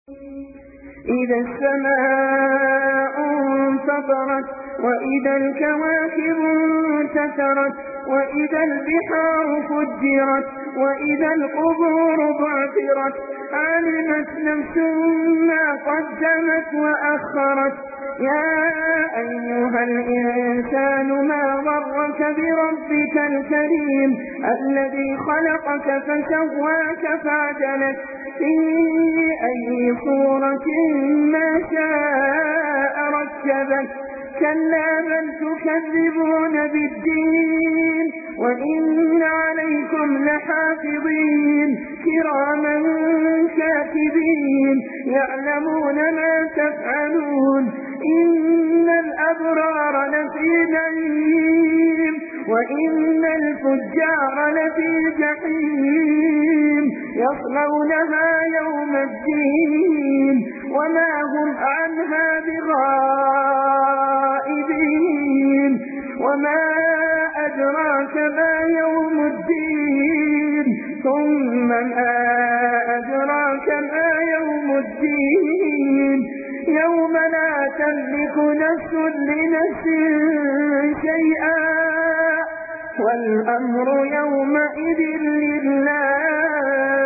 إذا السماء انفطرت وإذا الكواكب انتثرت وإذا البحار فجرت وإذا القبور بعثرت علمت نفس ما قدمت وأخرت يا أيها الإنسان ما غرك بربك الكريم الذي خلقك فسواك فعدلك في أي صورة ما شاء ركبك كلا بل تكذبون بالدين وإن عليكم لحافظين كراما كاتبين يعلمون ما تفعلون إن الأبرار لفي نعيم وإن الفجار لفي جحيم يصلونها يوم الدين وما هم عنها بغائبين وما أدراك ما يوم الدين ثم ما أدراك ما يوم الدين يوم لا تملك نفس لنفس شيئا والأمر يومئذ لله